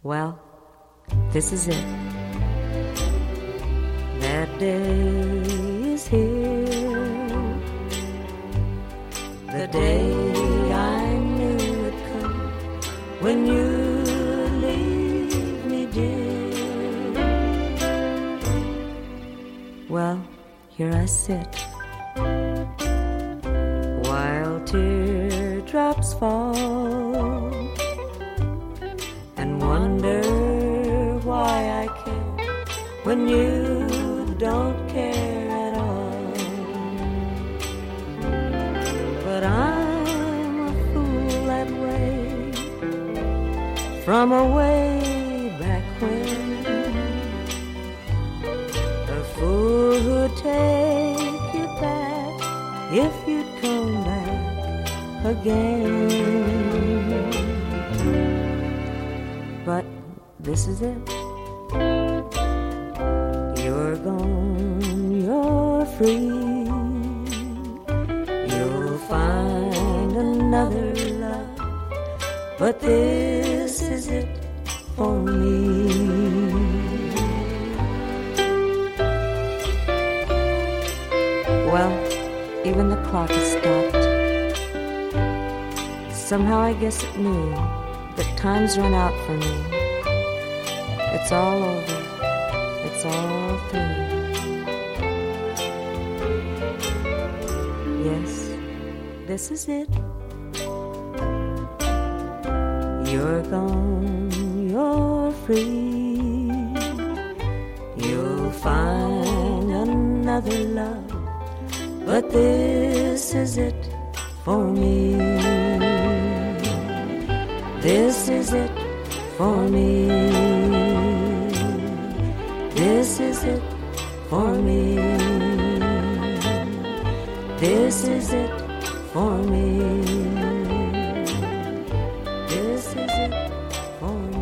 Well, this is it. That day is here. The day I knew would come when you leave me, dear. Well, here I sit while teardrops fall and wonder why I care when you don't care at all. But I'm a fool that way, from away back when, a fool who'd take you back if you'd come back again. But this is it. You're gone, you're free. You'll find another love, but this is it for me. Well, even the clock has stopped. Somehow I guess it knew that time's run out for me. It's all over. It's all through. Yes, this is it. You're gone, you're free. You'll find another love, but this is it for me. This is it for me. This is it for me. This is it for me. This is it for me.